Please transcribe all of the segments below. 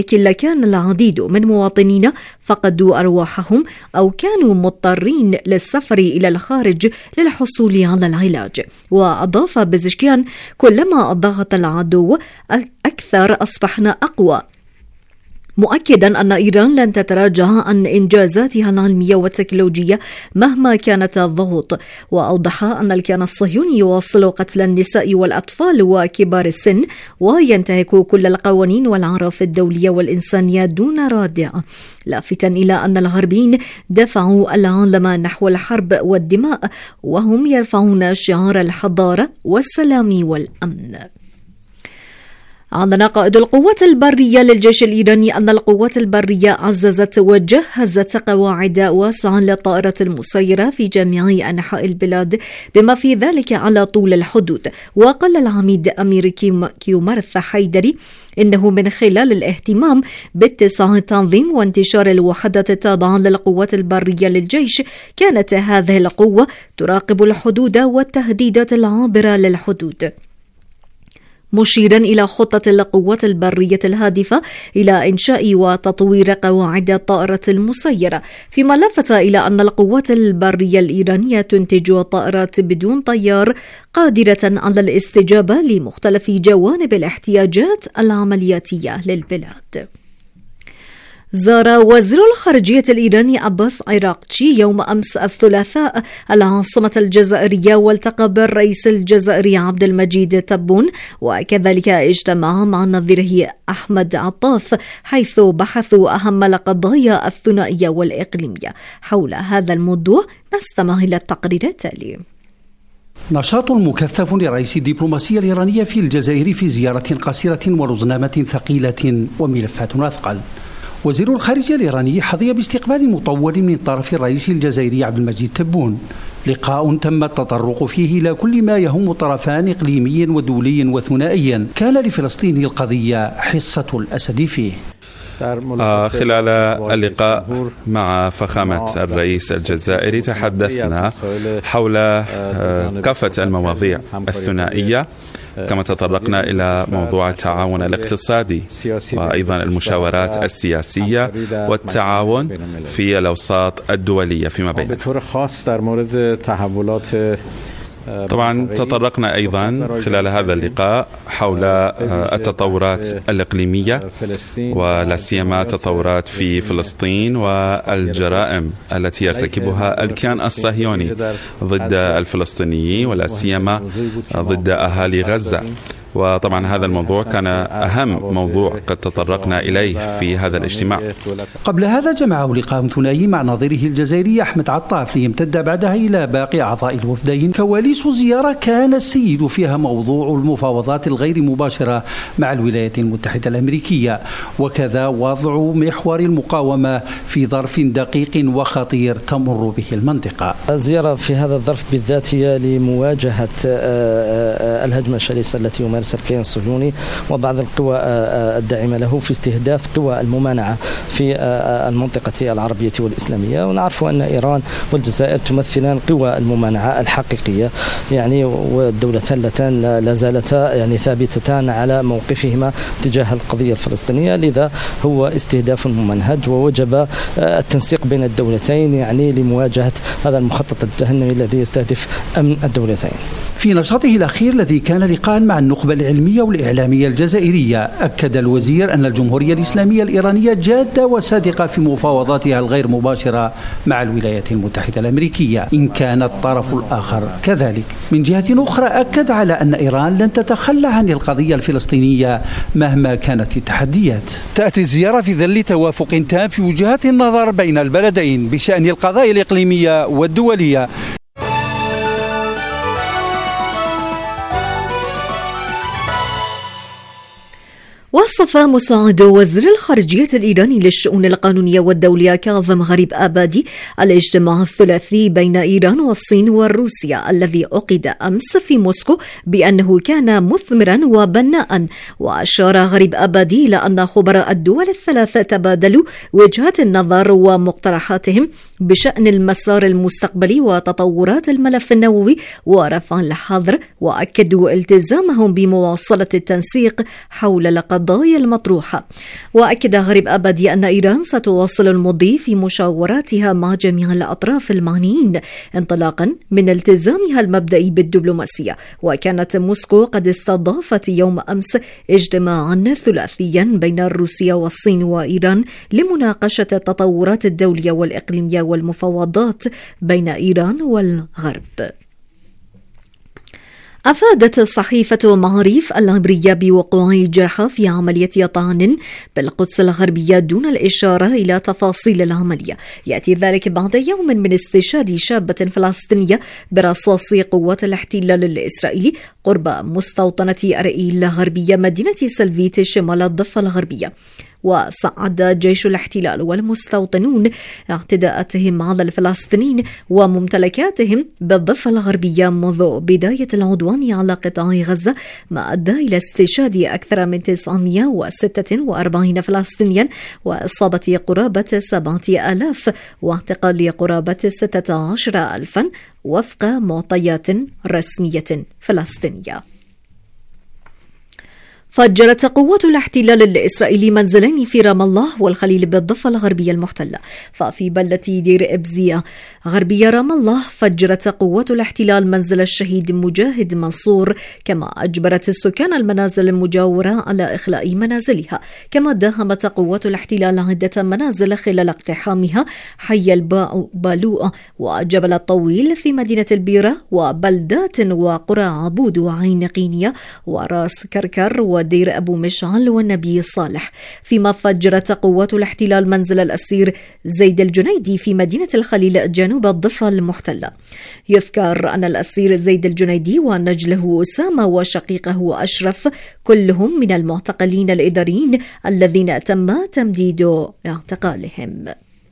كان العديد من مواطنين فقدوا أرواحهم أو كانوا مضطرين للسفر إلى الخارج للحصول على العلاج. وأضاف بزشكيان: كلما ضغط العدو أكثر أصبحنا أقوى، مؤكدا أن إيران لن تتراجع عن إنجازاتها العلمية والتكنولوجية مهما كانت الضغوط. وأوضح أن الكيان الصهيوني يواصل قتل النساء والأطفال وكبار السن وينتهك كل القوانين والأعراف الدولية والإنسانية دون رادع، لافتا إلى أن الغربيين دفعوا العالم نحو الحرب والدماء وهم يرفعون شعار الحضارة والسلام والأمن. أعلن قائد القوات البرية للجيش الإيراني أن القوات البرية عززت وجهزت قواعد واسعة للطائرات المسيرة في جميع أنحاء البلاد بما في ذلك على طول الحدود. وقال العميد أمير كيومرث حيدري إنه من خلال الاهتمام باتساع التنظيم وانتشار الوحدات التابعة للقوات البرية للجيش، كانت هذه القوة تراقب الحدود والتهديدات العابرة للحدود، مشيرا إلى خطة القوات البرية الهادفة إلى إنشاء وتطوير قواعد الطائرة المسيرة، فيما لفت إلى أن القوات البرية الإيرانية تنتج طائرات بدون طيار قادرة على الاستجابة لمختلف جوانب الاحتياجات العملياتية للبلاد. زار وزير الخارجية الإيراني عباس عراقچي يوم أمس الثلاثاء العاصمة الجزائرية والتقى بالرئيس الجزائري عبد المجيد تبون، وكذلك اجتمع مع نظيره أحمد عطاف، حيث بحثوا أهم القضايا الثنائية والإقليمية. حول هذا الموضوع نستمع إلى التقرير التالي. نشاط مكثف لرئيس الدبلوماسية الإيرانية في الجزائر في زيارة قصيرة ورزنامة ثقيلة وملفات أثقل. وزير الخارجية الإيراني حظي باستقبال مطول من طرف الرئيس الجزائري عبد المجيد تبون، لقاء تم التطرق فيه إلى كل ما يهم طرفان إقليميا ودوليا وثنائيا كان لفلسطين القضية حصة الأسد فيه. خلال اللقاء مع فخامة الرئيس الجزائري تحدثنا حول كافة المواضيع الثنائية، كما تطرقنا إلى موضوع التعاون الاقتصادي وأيضا المشاورات السياسية والتعاون في الأوساط الدولية فيما بيننا. طبعا تطرقنا أيضا خلال هذا اللقاء حول التطورات الإقليمية ولا سيما تطورات في فلسطين والجرائم التي يرتكبها الكيان الصهيوني ضد الفلسطينيين ولا سيما ضد أهالي غزة. وطبعا هذا الموضوع كان أهم موضوع قد تطرقنا إليه في هذا الاجتماع. قبل هذا جمعه لقاء ثنائي مع نظيره الجزائري أحمد عطاف ليمتد بعدها إلى باقي أعضاء الوفدين. كواليس زيارة كان السيد فيها موضوع المفاوضات الغير مباشرة مع الولايات المتحدة الأمريكية، وكذا وضع محور المقاومة في ظرف دقيق وخطير تمر به المنطقة. الزيارة في هذا الظرف بالذات هي لمواجهة الهجمة الشرسة التي يمارسها الكيان الصهيوني وبعض القوى الداعمة له في استهداف قوى الممانعة في المنطقة العربية والإسلامية. ونعرف أن إيران والجزائر تمثلان قوى الممانعة الحقيقية، يعني والدولتان اللتان لا زالتا يعني ثابتتان على موقفهما تجاه القضية الفلسطينية، لذا هو استهداف ممنهج ووجب التنسيق بين الدولتين يعني لمواجهة هذا المخطط الجهنمي الذي يستهدف أمن الدولتين. في نشاطه الأخير الذي كان لقاء مع النخبة العلمية والإعلامية الجزائرية، أكد الوزير أن الجمهورية الإسلامية الإيرانية جادة وصادقة في مفاوضاتها الغير مباشرة مع الولايات المتحدة الأمريكية إن كان الطرف الآخر كذلك. من جهة أخرى أكد على أن إيران لن تتخلى عن القضية الفلسطينية مهما كانت التحديات. تأتي الزيارة في ظل توافق تام في وجهات النظر بين البلدين بشأن القضايا الإقليمية والدولية. وصف مساعد وزير الخارجية الإيراني للشؤون القانونية والدولية كاظم غريب آبادي الاجتماع الثلاثي بين إيران والصين وروسيا الذي عقد أمس في موسكو بأنه كان مثمرا وبناء. وأشار غريب آبادي إلى أن خبراء الدول الثلاثة تبادلوا وجهات النظر ومقترحاتهم بشأن المسار المستقبلي وتطورات الملف النووي ورفع الحظر، وأكدوا التزامهم بمواصلة التنسيق حول القضايا القضايا المطروحة. وأكد غريب أبدي أن إيران ستواصل المضي في مشاوراتها مع جميع الأطراف المعنيين انطلاقا من التزامها المبدئي بالدبلوماسية. وكانت موسكو قد استضافت يوم أمس اجتماعا ثلاثيا بين روسيا والصين وإيران لمناقشة التطورات الدولية والإقليمية والمفاوضات بين إيران والغرب. أفادت صحيفة معاريف العبرية بوقوع جرحى في عملية طعن بالقدس الغربية دون الإشارة إلى تفاصيل العملية. يأتي ذلك بعد يوم من استشهاد شابة فلسطينية برصاص قوات الاحتلال الإسرائيلي قرب مستوطنة أرئيل الغربية مدينة سلفيت شمال الضفة الغربية. وصعد جيش الاحتلال والمستوطنون اعتداءاتهم على الفلسطينيين وممتلكاتهم بالضفة الغربية منذ بداية العدوان على قطاع غزة، ما أدى إلى استشهاد أكثر من 946 فلسطينيا وإصابة قرابة 7,000 واعتقال قرابة 16,000 وفق معطيات رسمية فلسطينية. فجرت قوات الاحتلال الإسرائيلي منزلين في رام الله والخليل بالضفة الغربية المحتلة. ففي بلدة دير إبزية غربية رام الله فجرت قوات الاحتلال منزل الشهيد مجاهد منصور، كما أجبرت سكان المنازل المجاورة على إخلاء منازلها. كما داهمت قوات الاحتلال عدة منازل خلال اقتحامها حي البالوء وجبل الطويل في مدينة البيرة وبلدات وقرى عبود وعين قينية وراس كركر ودير أبو مشعل والنبي صالح. فيما فجرت قوات الاحتلال منزل الأسير زيد الجنيدي في مدينة الخليل جنوب الضفة المحتلة. يذكر أن الأسير زيد الجنيدي ونجله أسامة وشقيقه أشرف كلهم من المعتقلين الإداريين الذين تم تمديد اعتقالهم.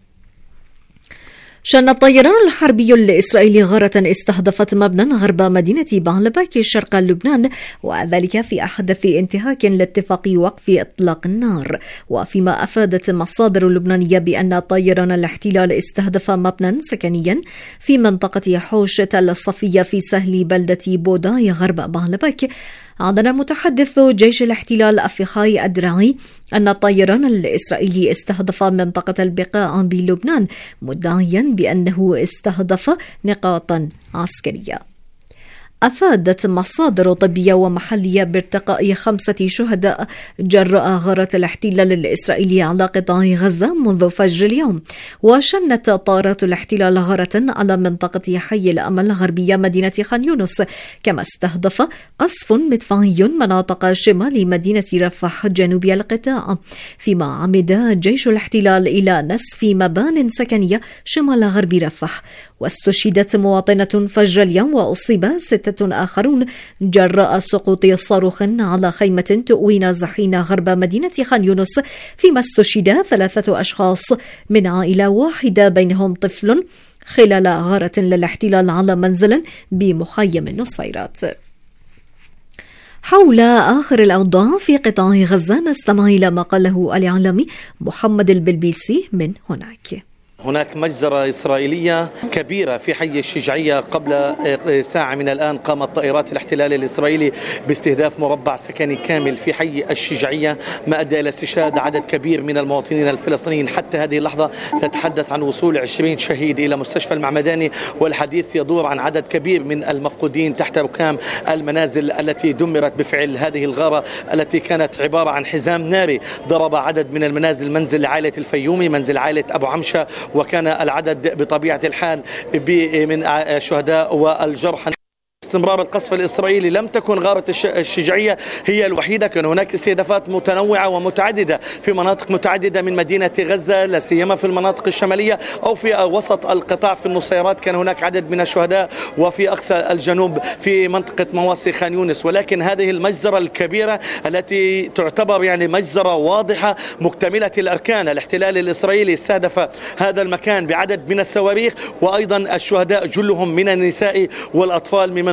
شن الطيران الحربي الإسرائيلي غارة استهدفت مبنى غرب مدينة بعلبك شرق لبنان، وذلك في أحدث انتهاك لاتفاق وقف إطلاق النار. وفيما أفادت مصادر لبنانية بأن طيران الاحتلال استهدف مبنى سكنيا في منطقة حوش تل الصفية في سهل بلدة بوداي غرب بعلبك، أعلن المتحدث جيش الاحتلال أفيخاي الدرعي أن الطيران الإسرائيلي استهدف منطقة البقاع بلبنان، مدعيا بأنه استهدف نقاطا عسكرية. أفادت مصادر طبية ومحلية بارتقاء 5 شهداء جراء غارة الاحتلال الإسرائيلي على قطاع غزة منذ فجر اليوم. وشنت طائرات الاحتلال غارة على منطقة حي الأمل غربية مدينة خان يونس، كما استهدف قصف مدفعي مناطق شمال مدينة رفح جنوب القطاع. فيما عمد جيش الاحتلال إلى نسف مبان سكنية شمال غرب رفح. واستشهدت مواطنة فجر اليوم وأصيب 6 آخرون جراء سقوط صاروخ على خيمة تؤوي نازحين غرب مدينة خان يونس، فيما استشهد 3 أشخاص من عائلة واحدة بينهم طفل خلال غارة للاحتلال على منزل بمخيم النصيرات. حول آخر الأوضاع في قطاع غزة نستمع إلى ما قاله الإعلامي محمد البلبيسي من هناك. هناك مجزرة إسرائيلية كبيرة في حي الشجعية. قبل ساعة من الآن قامت طائرات الاحتلال الإسرائيلي باستهداف مربع سكني كامل في حي الشجعية، ما أدى إلى استشهاد عدد كبير من المواطنين الفلسطينيين. حتى هذه اللحظة نتحدث عن وصول 20 شهيد إلى مستشفى المعمداني، والحديث يدور عن عدد كبير من المفقودين تحت ركام المنازل التي دمرت بفعل هذه الغارة التي كانت عبارة عن حزام ناري ضرب عدد من المنازل، منزل عائلة الفيومي، منزل عائلة أبو عمشة، وكان العدد بطبيعة الحال من الشهداء والجرحى. استمرار القصف الإسرائيلي لم تكن غارة الشجعية هي الوحيدة، كان هناك استهدافات متنوعة ومتعددة في مناطق متعددة من مدينة غزة، لا سيما في المناطق الشمالية أو في وسط القطاع في النصيرات كان هناك عدد من الشهداء، وفي أقصى الجنوب في منطقة مواسي خان يونس. ولكن هذه المجزرة الكبيرة التي تعتبر مجزرة واضحة مكتملة الأركان، الاحتلال الإسرائيلي استهدف هذا المكان بعدد من الصواريخ، وأيضا الشهداء جلهم من النساء والأطفال ممن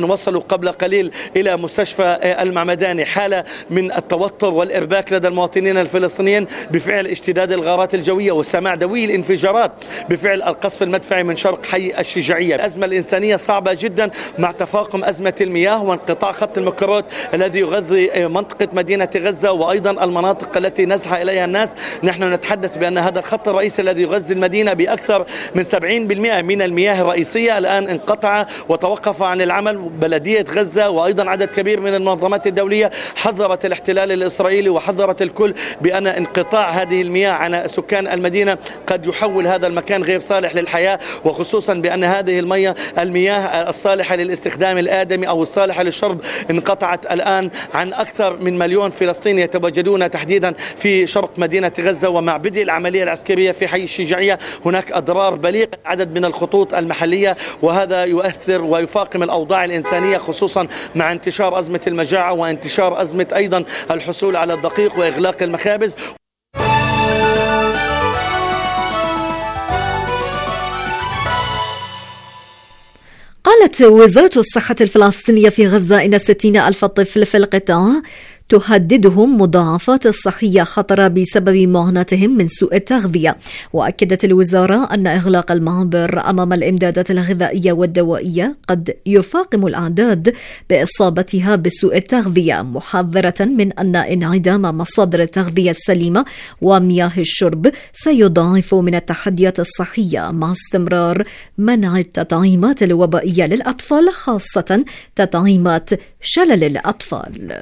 وصلوا قبل قليل إلى مستشفى المعمداني. حالة من التوتر والإرباك لدى المواطنين الفلسطينيين بفعل اشتداد الغارات الجوية وسماع دوي الانفجارات بفعل القصف المدفعي من شرق حي الشجاعية. الأزمة الإنسانية صعبة جدا مع تفاقم أزمة المياه وانقطاع خط المكرات الذي يغذي منطقة مدينة غزة وأيضا المناطق التي نزح إليها الناس. نحن نتحدث بأن هذا الخط الرئيسي الذي يغذي المدينة بأكثر من 70% من المياه الرئيسية الآن انقطع وتوقف عن العمل. بلدية غزة وأيضا عدد كبير من المنظمات الدولية حذرت الاحتلال الإسرائيلي وحذرت الكل بأن انقطاع هذه المياه عن سكان المدينة قد يحول هذا المكان غير صالح للحياة، وخصوصا بأن هذه المياه الصالحة للاستخدام الآدمي أو الصالحة للشرب انقطعت الآن عن أكثر من مليون فلسطيني يتواجدون تحديدا في شرق مدينة غزة. ومع بدء العملية العسكرية في حي الشجاعية هناك أضرار بليغة عدد من الخطوط المحلية، وهذا يؤثر ويفاقم الأوضاع الإنسانية خصوصا مع انتشار أزمة المجاعة وانتشار أزمة أيضا الحصول على الدقيق وإغلاق المخابز. قالت وزارة الصحة الفلسطينية في غزة إن 60,000 طفل في القطاع تهددهم مضاعفات الصحية خطرة بسبب معاناتهم من سوء التغذية. وأكدت الوزارة أن إغلاق المعابر أمام الإمدادات الغذائية والدوائية قد يفاقم الأعداد بإصابتها بسوء التغذية، محذرة من أن انعدام مصادر التغذية السليمة ومياه الشرب سيضاعف من التحديات الصحية مع استمرار منع التطعيمات الوبائية للأطفال، خاصة تطعيمات شلل الأطفال.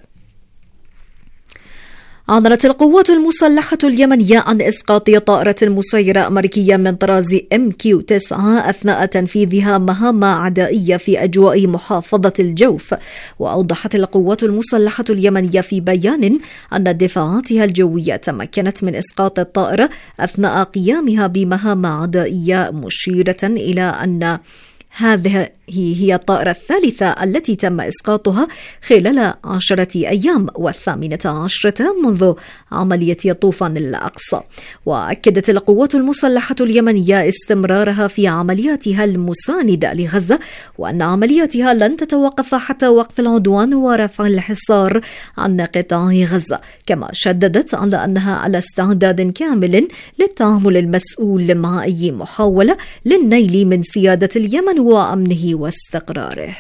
أعلنت القوات المسلحة اليمنية عن إسقاط طائرة مسيرة أمريكية من طراز MQ-9 أثناء تنفيذها مهام عدائية في أجواء محافظة الجوف. وأوضحت القوات المسلحة اليمنية في بيان أن دفاعاتها الجوية تمكنت من إسقاط الطائرة أثناء قيامها بمهام عدائية، مشيرة إلى أن هذه هي الطائرة الثالثة التي تم إسقاطها خلال 10 أيام، و18 منذ عملية طوفان الأقصى. وأكدت القوات المسلحة اليمنية استمرارها في عملياتها المساندة لغزة، وأن عملياتها لن تتوقف حتى وقف العدوان ورفع الحصار عن قطاع غزة. كما شددت على أنها على استعداد كامل للتعامل المسؤول مع أي محاولة للنيل من سيادة اليمن وأمنه واستقراره.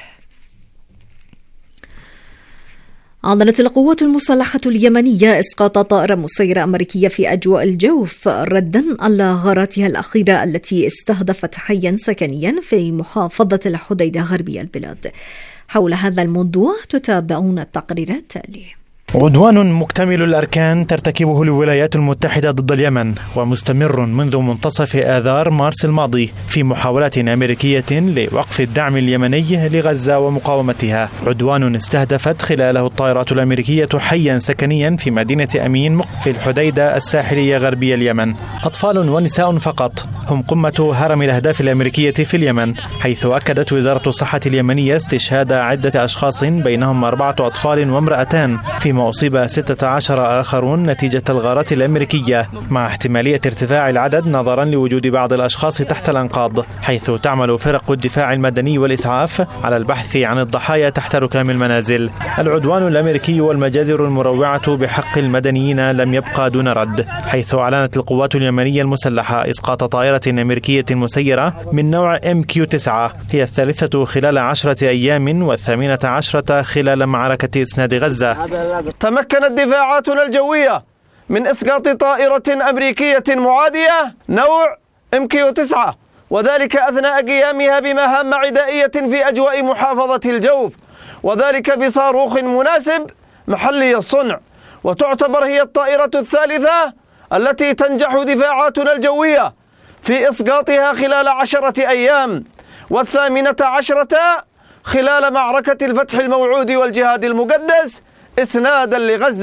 أعلنت القوات المسلحة اليمنية إسقاط طائرة مسيرة أمريكية في أجواء الجوف ردا على غاراتها الأخيرة التي استهدفت حيا سكنيا في محافظة الحديدة غربي البلاد. حول هذا الموضوع تتابعون التقرير التالي. عدوان مكتمل الأركان ترتكبه الولايات المتحدة ضد اليمن ومستمر منذ منتصف آذار مارس الماضي في محاولات أمريكية لوقف الدعم اليمني لغزة ومقاومتها. عدوان استهدفت خلاله الطائرات الأمريكية حيا سكنيا في مدينة أمين في الحديدة الساحلية غربي اليمن. أطفال ونساء فقط هم قمة هرم الأهداف الأمريكية في اليمن، حيث أكدت وزارة الصحة اليمنية استشهاد عدة أشخاص بينهم 4 أطفال وامرأتان، فيما أصيب 16 آخرون نتيجة الغارات الأمريكية، مع احتمالية ارتفاع العدد نظرا لوجود بعض الأشخاص تحت الأنقاض، حيث تعمل فرق الدفاع المدني والإسعاف على البحث عن الضحايا تحت ركام المنازل. العدوان الأمريكي والمجازر المروعة بحق المدنيين لم يبقى دون رد، حيث أعلنت القوات اليمنية المسلحة إسقاط طائرة أمريكية مسيرة من نوع MQ-9 هي الثالثة خلال 10 أيام و18 خلال معركة إسناد غزة. تمكنت دفاعاتنا الجوية من إسقاط طائرة أمريكية معادية نوع MQ-9، وذلك أثناء قيامها بمهام عدائية في أجواء محافظة الجوف، وذلك بصاروخ مناسب محلي الصنع. وتعتبر هي الطائرة الثالثة التي تنجح دفاعاتنا الجوية في إسقاطها خلال 10 أيام، وال18 خلال معركة الفتح الموعود والجهاد المقدس إسنادا لغزة.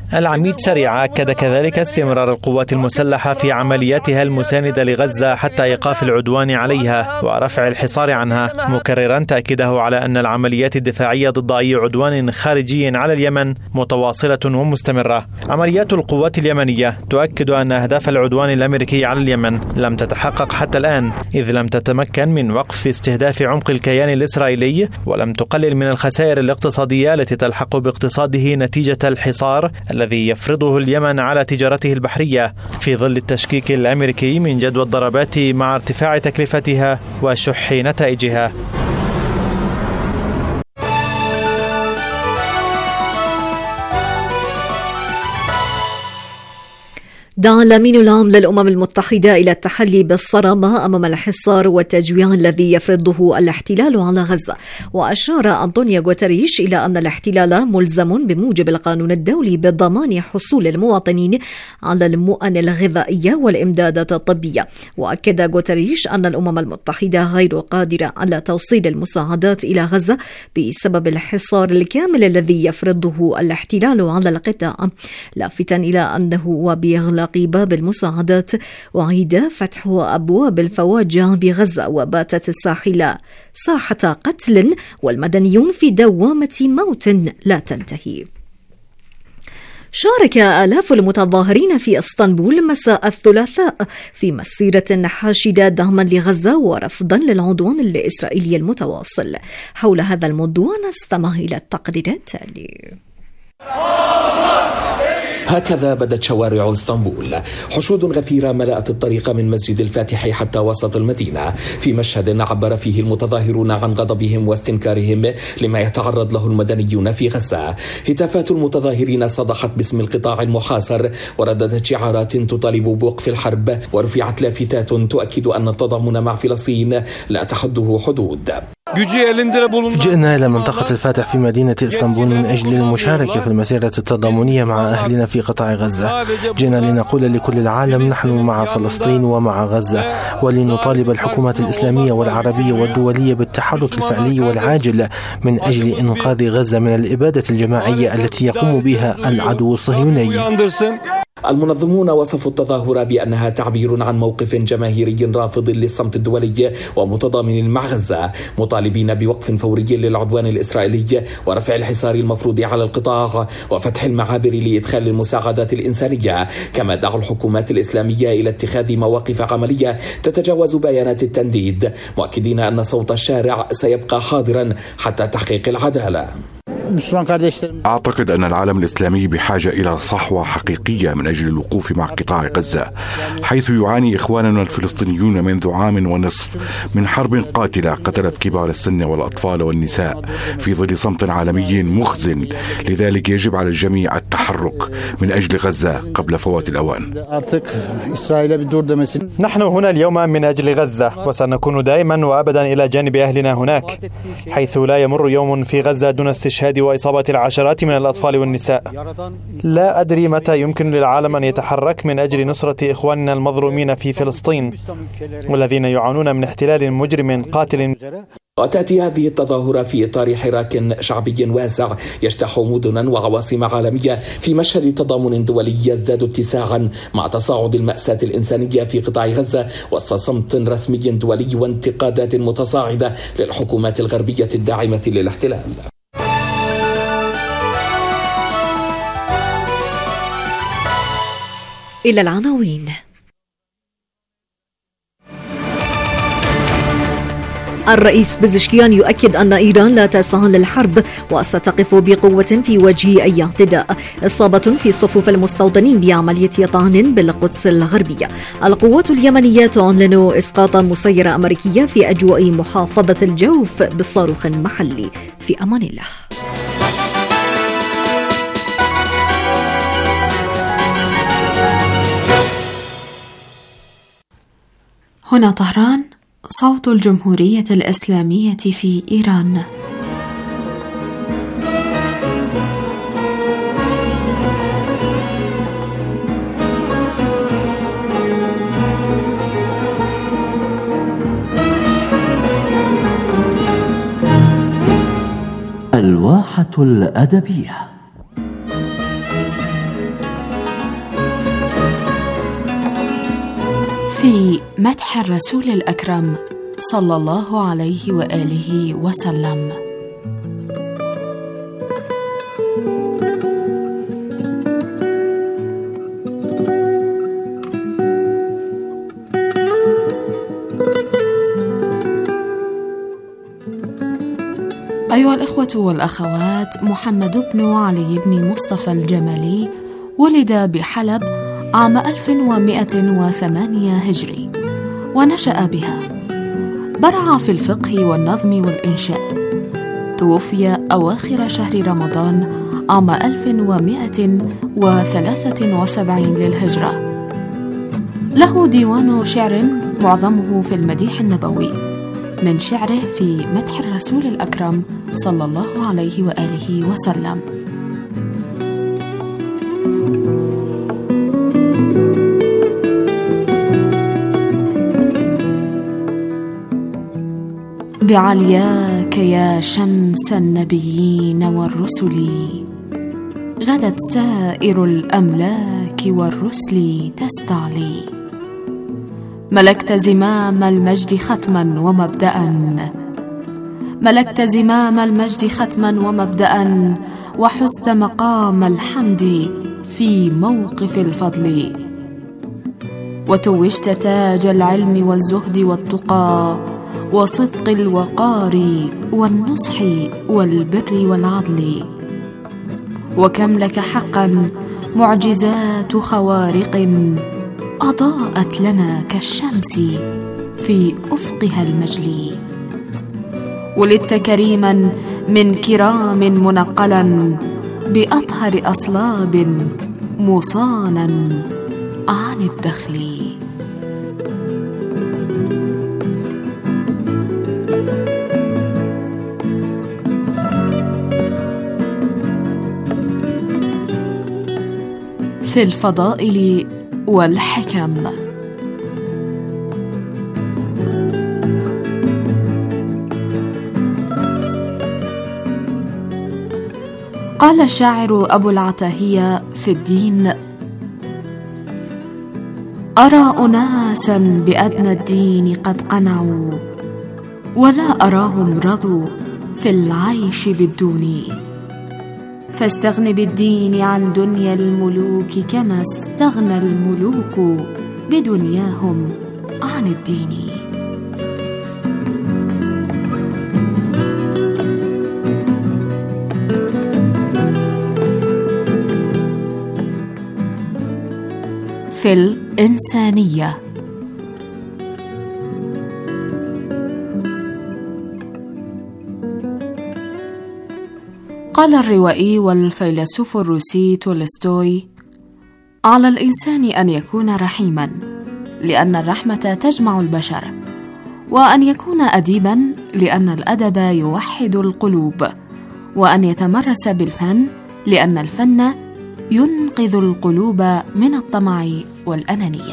العميد سريع أكد كذلك استمرار القوات المسلحة في عملياتها المساندة لغزة حتى إيقاف العدوان عليها ورفع الحصار عنها، مكررا تأكيده على أن العمليات الدفاعية ضد أي عدوان خارجي على اليمن متواصلة ومستمرة. عمليات القوات اليمنية تؤكد أن أهداف العدوان الأمريكي على اليمن لم تتحقق حتى الآن، إذ لم تتمكن من وقف استهداف عمق الكيان الإسرائيلي، ولم تقلل من الخسائر الاقتصادية التي تلحق باقتصاده نتيجة الحصار الذي يفرضه اليمن على تجارته البحرية في ظل التشكيك الأمريكي من جدوى الضربات مع ارتفاع تكلفتها وشح نتائجها. دعا الأمين العام للأمم المتحدة إلى التحلي بالصرامة أمام الحصار والتجويع الذي يفرضه الاحتلال على غزة، وأشار أنطونيو غوتريش إلى أن الاحتلال ملزم بموجب القانون الدولي بضمان حصول المواطنين على المؤن الغذائية والإمدادات الطبية. وأكد غوتريش أن الأمم المتحدة غير قادرة على توصيل المساعدات إلى غزة بسبب الحصار الكامل الذي يفرضه الاحتلال على القطاع، لافتاً إلى أنه وبإغلاق باب المساعدات وعيد فتح أبواب الفواجع بغزة، وباتت الساحلة ساحة قتل والمدنيون في دوامة موت لا تنتهي. شارك آلاف المتظاهرين في اسطنبول مساء الثلاثاء في مسيرة حاشدة دعما لغزة ورفضا للعدوان الإسرائيلي المتواصل. حول هذا الموضوع نستمع إلى التقرير التالي. هكذا بدت شوارع اسطنبول، حشود غفيرة ملأت الطريق من مسجد الفاتح حتى وسط المدينة، في مشهد عبر فيه المتظاهرون عن غضبهم واستنكارهم لما يتعرض له المدنيون في غزة. هتافات المتظاهرين صدحت باسم القطاع المحاصر ورددت شعارات تطالب بوقف الحرب، ورفعت لافتات تؤكد أن التضامن مع فلسطين لا تحده حدود. جئنا إلى منطقة الفاتح في مدينة اسطنبول من أجل المشاركة في المسيرة التضامنية مع أهلنا في قطاع غزة. جئنا لنقول لكل العالم نحن مع فلسطين ومع غزة، ولنطالب الحكومات الإسلامية والعربية والدولية بالتحرك الفعلي والعاجل من أجل إنقاذ غزة من الإبادة الجماعية التي يقوم بها العدو الصهيوني. المنظمون وصفوا التظاهرة بأنها تعبير عن موقف جماهيري رافض للصمت الدولي ومتضامن مع غزة، مطالبين بوقف فوري للعدوان الإسرائيلي ورفع الحصار المفروض على القطاع وفتح المعابر لإدخال المساعدات الإنسانية. كما دعوا الحكومات الإسلامية إلى اتخاذ مواقف عملية تتجاوز بيانات التنديد، مؤكدين أن صوت الشارع سيبقى حاضرا حتى تحقيق العدالة. أعتقد أن العالم الإسلامي بحاجة إلى صحوة حقيقية من أجل الوقوف مع قطاع غزة، حيث يعاني إخواننا الفلسطينيون منذ عام ونصف من حرب قاتلة قتلت كبار السن والأطفال والنساء في ظل صمت عالمي مخزن. لذلك يجب على الجميع التحرك من أجل غزة قبل فوات الأوان. نحن هنا اليوم من أجل غزة، وسنكون دائما وأبدا إلى جانب أهلنا هناك، حيث لا يمر يوم في غزة دون استشهاد وإصابة العشرات من الأطفال والنساء. لا أدري متى يمكن للعالم أن يتحرك من أجل نصرة إخواننا المظلومين في فلسطين والذين يعانون من احتلال مجرم قاتل. وتأتي هذه التظاهرة في إطار حراك شعبي واسع يجتاح مدنا وعواصم عالمية في مشهد تضامن دولي يزداد اتساعا مع تصاعد المأساة الإنسانية في قطاع غزة وسط صمت رسمي دولي وانتقادات متصاعدة للحكومات الغربية الداعمة للاحتلال. إلى العناوين. الرئيس بزشكيان يؤكد أن إيران لا تسعى للحرب وستقف بقوة في وجه أي اعتداء. إصابة في صفوف المستوطنين بعملية طعن بالقدس الغربية. القوات اليمنية تعلن إسقاط مسيرة أمريكية في أجواء محافظة الجوف بصاروخ محلي. في أمان الله. هنا طهران، صوت الجمهورية الإسلامية في إيران. الواحة الأدبية. في مدح الرسول الأكرم صلى الله عليه وآله وسلم. أيها الإخوة والأخوات، محمد بن علي بن مصطفى الجمالي ولد بحلب عام 1108 هجري ونشأ بها. برع في الفقه والنظم والإنشاء. توفي أواخر شهر رمضان عام 1173 للهجرة. له ديوان شعر معظمه في المديح النبوي، من شعره في مدح الرسول الأكرم صلى الله عليه وآله وسلم. بعلياك يا شمس النبيين والرسل، غدت سائر الأملاك والرسل تستعلي. ملكت زمام المجد ختما ومبدأ، ملكت زمام المجد ختما ومبدأ، وحزت مقام الحمد في موقف الفضل. وتوجت تاج العلم والزهد والتقى، وصدق الوقار والنصح والبر والعدل. وكم لك حقا معجزات خوارق، أضاءت لنا كالشمس في أفقها المجلي. ولدت كريما من كرام منقلا، بأطهر أصلاب مصانا عن الدخل. في الفضائل والحكم. قال الشاعر أبو العتاهية في الدين: أرى أناسا بأدنى الدين قد قنعوا، ولا أراهم رضوا في العيش بالدون. فاستغن بالدين عن دنيا الملوك، كما استغنى الملوك بدنياهم عن الدين. في الإنسانية. قال الروائي والفيلسوف الروسي تولستوي: على الإنسان أن يكون رحيما، لأن الرحمة تجمع البشر، وأن يكون أديبا، لأن الأدب يوحد القلوب، وأن يتمرس بالفن، لأن الفن ينقذ القلوب من الطمع والأنانية.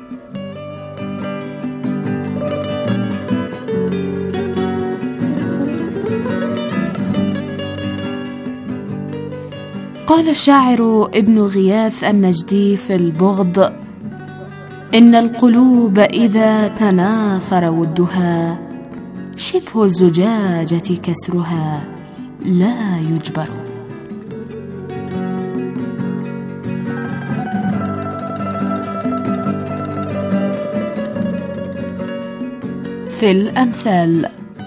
قال الشاعر ابن غياث النجدي في البغض: إن القلوب إذا تناثر ودها، شبه الزجاجة كسرها لا يجبر. في الأمثال.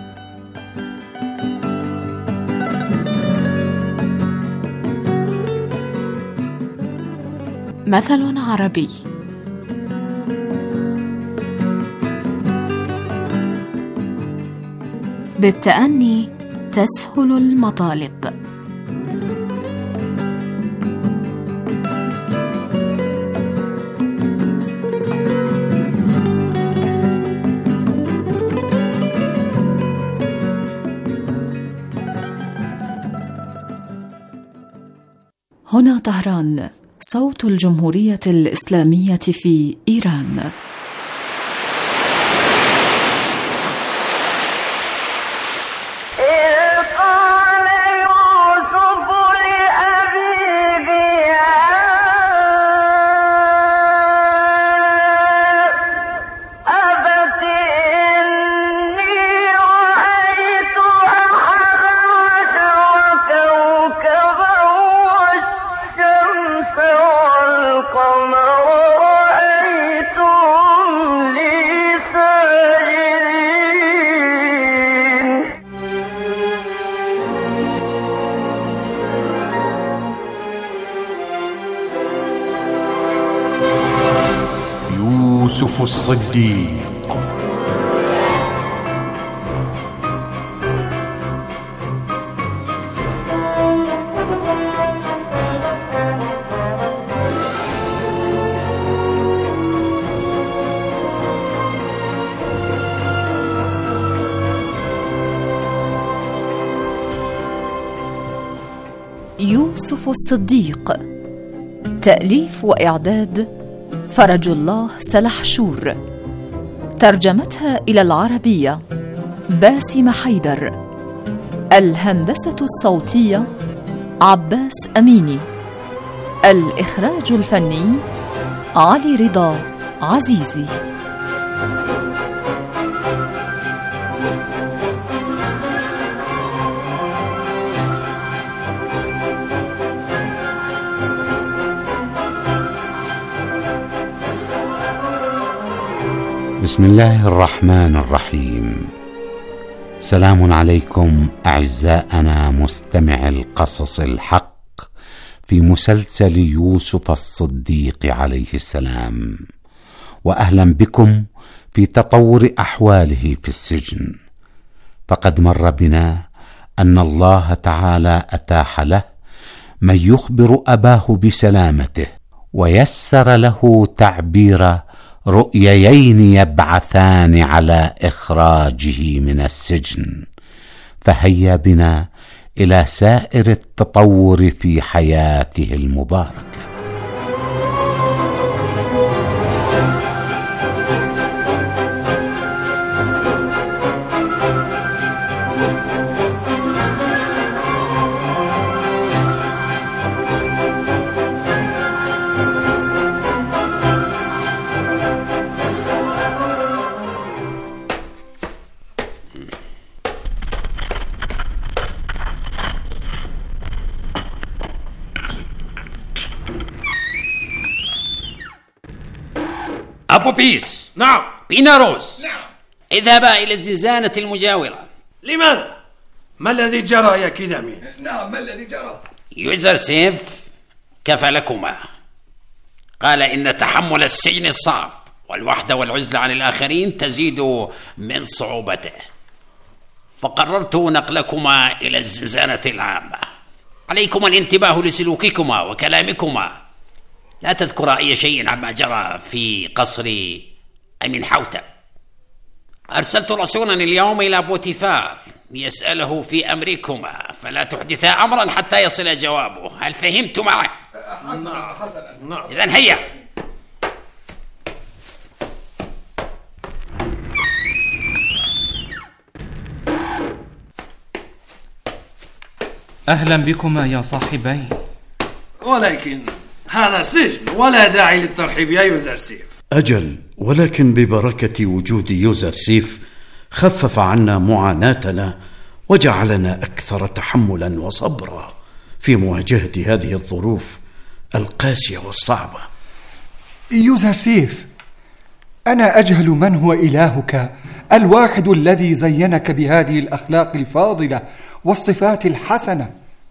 مثل عربي: بالتأني تسهل المطالب. هنا طهران، صوت الجمهورية الإسلامية في إيران. يوسف الصديق. يوسف الصديق، تأليف وإعداد فرج الله سلحشور، ترجمتها إلى العربية باسم حيدر، الهندسة الصوتية عباس أميني، الإخراج الفني علي رضا عزيزي. بسم الله الرحمن الرحيم. سلام عليكم أعزائنا مستمع القصص الحق في مسلسل يوسف الصديق عليه السلام، وأهلا بكم في تطور أحواله في السجن. فقد مر بنا أن الله تعالى أتاح له من يخبر أباه بسلامته، ويسر له تعبير رؤييين يبعثان على إخراجه من السجن. فهيا بنا إلى سائر التطور في حياته المباركة. أبو بيس. نعم. بيناروس. نعم. اذهبا إلى الزنزانة المجاورة. لماذا؟ ما الذي جرى يا كدامي؟ نعم، ما الذي جرى؟ يوزرسيف كفلكما، قال إن تحمل السجن صعب، والوحدة والعزلة عن الآخرين تزيد من صعوبته، فقررت نقلكما إلى الزنزانة العامة. عليكما الانتباه لسلوككما وكلامكما، لا تذكر أي شيء عما جرى في قصر أمين حوتب. أرسلت رسولا اليوم إلى بوتيفار ليسأله في أمركما، فلا تحدثا أمرا حتى يصل جوابه. هل فهمت معه؟ حسنا. إذن هيا. أهلا بكما يا صاحبي. ولكن هذا سجن ولا داعي للترحيب يا يوزرسيف. أجل، ولكن ببركة وجود يوزرسيف خفف عنا معاناتنا وجعلنا أكثر تحملا وصبرا في مواجهة هذه الظروف القاسية والصعبة. يوزرسيف، أنا أجهل من هو إلهك الواحد الذي زينك بهذه الأخلاق الفاضلة والصفات الحسنة،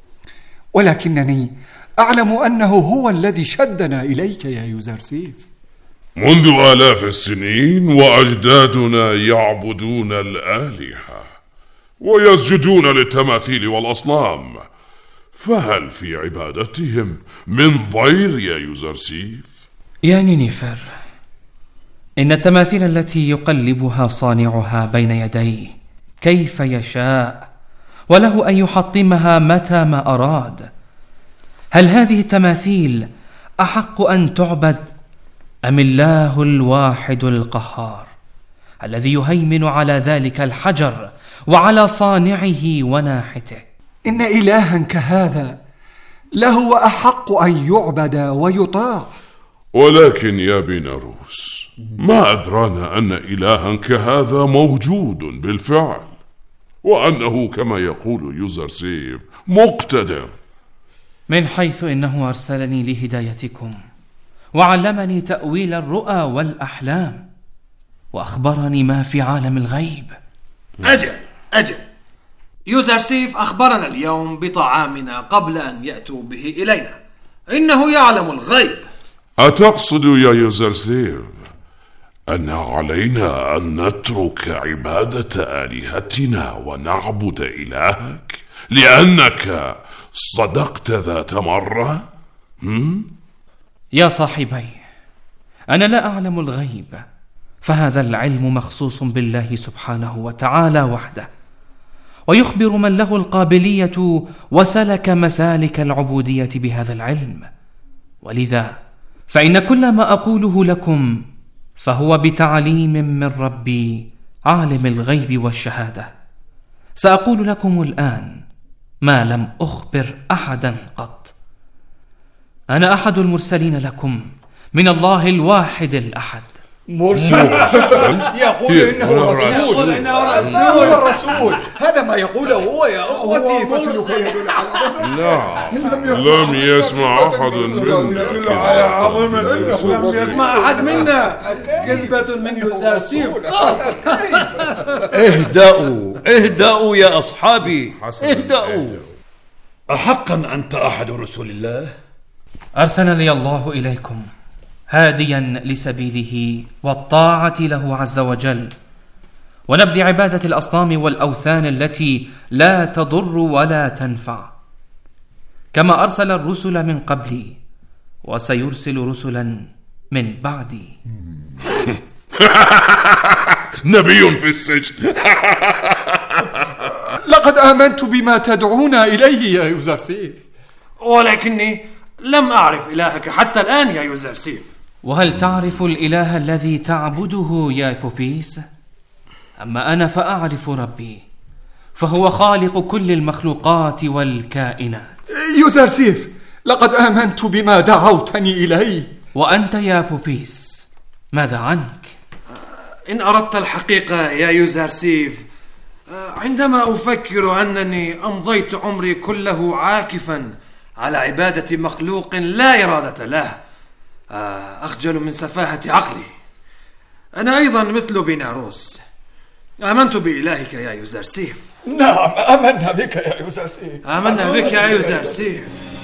ولكنني أعلم أنه هو الذي شدنا إليك يا يوزرسيف. منذ آلاف السنين وأجدادنا يعبدون الآلهة ويسجدون للتماثيل والأصنام، فهل في عبادتهم من ضير يا يوزرسيف؟ يا نينيفر، إن التماثيل التي يقلبها صانعها بين يديه كيف يشاء، وله أن يحطمها متى ما أراد. هل هذه التماثيل أحق أن تعبد أم الله الواحد القهار الذي يهيمن على ذلك الحجر وعلى صانعه وناحته؟ إن إلها كهذا له أحق أن يعبد ويطاع. ولكن يا بيناروس، ما أدرانا أن إلها كهذا موجود بالفعل، وأنه كما يقول يوزرسيف مقتدر. من حيث إنه أرسلني لهدايتكم وعلمني تأويل الرؤى والأحلام وأخبرني ما في عالم الغيب. أجل يوزرسيف أخبرنا اليوم بطعامنا قبل أن يأتوا به إلينا، إنه يعلم الغيب. أتقصد يا يوزرسيف أن علينا أن نترك عبادة آلهتنا ونعبد إلهك لأنك صدقت ذات مرة؟ يا صاحبي، أنا لا أعلم الغيب، فهذا العلم مخصوص بالله سبحانه وتعالى وحده، ويخبر من له القابلية وسلك مسالك العبودية بهذا العلم. ولذا فإن كل ما أقوله لكم فهو بتعليم من ربي عالم الغيب والشهادة. سأقول لكم الآن ما لم أخبر أحدا قط. أنا أحد المرسلين لكم من الله الواحد الأحد. مرسل يقول إنه رسول. هو الرسول، هذا ما يقوله هو يا أخوتي. لا، لم يسمع أحد لم يسمع أحد منا. كذبة من يوزرسيف. اهدأوا يا أصحابي، اهدأوا. أحقا أنت أحد رسول الله؟ أرسلني الله إليكم هاديا لسبيله والطاعة له عز وجل، ونبذ عبادة الأصنام والأوثان التي لا تضر ولا تنفع، كما أرسل الرسل من قبلي وسيرسل رسلا من بعدي. نبي في السجن. لقد آمنت بما تدعونا إليه يا يوزرسيف، ولكني لم أعرف إلهك حتى الآن يا يوزرسيف. وهل تعرف الإله الذي تعبده يا بوبيس؟ أما أنا فأعرف ربي، فهو خالق كل المخلوقات والكائنات. يوزرسيف، لقد آمنت بما دعوتني إليه. وأنت يا بوبيس ماذا عنك؟ إن أردت الحقيقة يا يوزرسيف، عندما أفكر أنني أمضيت عمري كله عاكفا على عبادة مخلوق لا إرادة له، أخجل من سفاهة عقلي. أنا أيضا مثل بيناروس آمنت بإلهك يا يوزرسيف. نعم، آمنا بك يا يوزرسيف. آمنا بك يا يوزرسيف.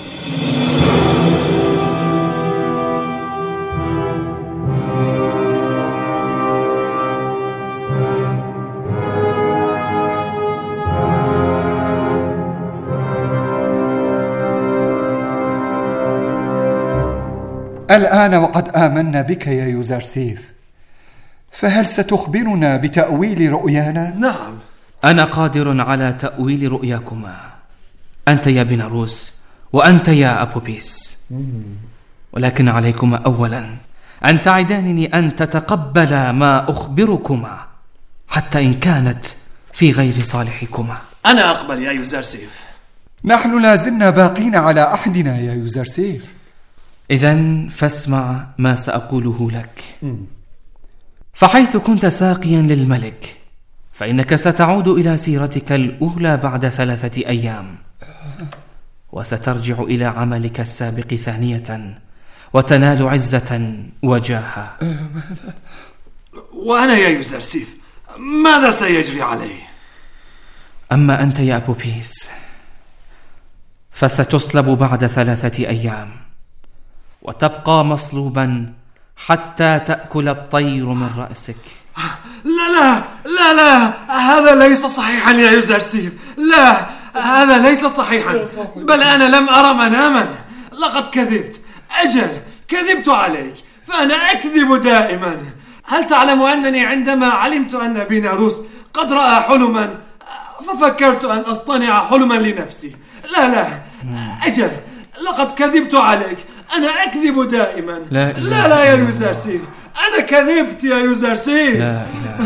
الآن وقد آمنا بك يا يوزرسيف، فهل ستخبرنا بتأويل رؤيانا؟ نعم، أنا قادر على تأويل رؤياكما، أنت يا بيناروس وأنت يا أبوبيس. ولكن عليكما أولا أن تعدانني أن تتقبلا ما أخبركما حتى إن كانت في غير صالحكما. أنا أقبل يا يوزرسيف. نحن لازلنا باقين على أحدنا يا يوزرسيف. إذن فاسمع ما سأقوله لك. فحيث كنت ساقيا للملك، فإنك ستعود إلى سيرتك الأولى بعد 3 أيام، وسترجع إلى عملك السابق ثانية، وتنال عزة وجاهة. وأنا يا يوزرسيف ماذا سيجري علي؟ أما أنت يا أبوبيس فستصلب بعد 3 أيام، وتبقى مصلوبا حتى تأكل الطير من رأسك. لا لا لا لا، هذا ليس صحيحا يا يوزرسيف. لا، هذا ليس صحيحا، بل أنا لم أرى مناما. لقد كذبت. أجل، كذبت عليك، فأنا أكذب دائما. هل تعلم أنني عندما علمت أن بيناروس قد رأى حلما ففكرت أن أصطنع حلما لنفسي؟ لا لا، أجل، لقد كذبت عليك. أنا أكذب دائما. لا لا لا يا يوزرسيف، أنا كذبت يا يوزرسيف. لا إله.